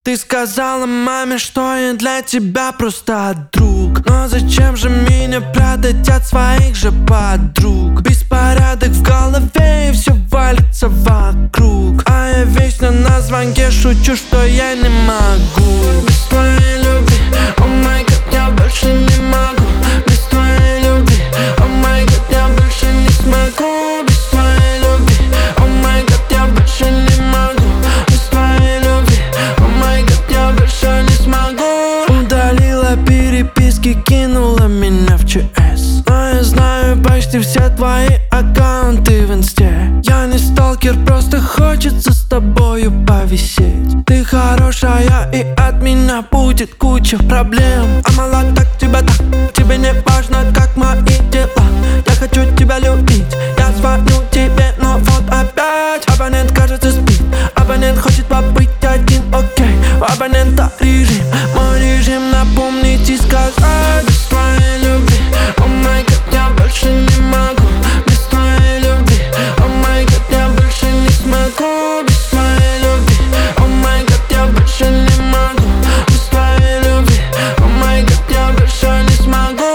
Ты сказала маме, что я для тебя просто друг. Но зачем же меня прятать от своих же подруг? Беспорядок в голове и все валится вокруг. А я вечно на звонке шучу, что я не могу без твоей любви. О май гад, я больше не могу без твоей любви. О май гад, я больше не смогу без твоей любви. О май гад, я больше не могу без твоей любви. О май гад, я больше не смогу. Удалила переписки, кинула меня в ЧС. Но я знаю почти все твои аккаунты в инсте. Я не сталкер, просто хочется с тобою повисеть. Ты хорошая, и от меня будет куча проблем. А мало так тебя так, тебе не важно, как мои дела. Я хочу тебя любить, я звоню тебе, но вот опять абонент, кажется, спит. Абонент хочет побыть один, окей. У абонента режим, мой режим напомнить и сказать без твоей любви. О май гад, я больше не могу без твоей любви. О май гад, я больше не смогу без твоей любви. О май гад, я больше не могу без твоей любви. О май гад, я больше не смогу.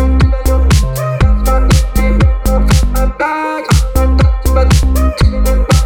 Back.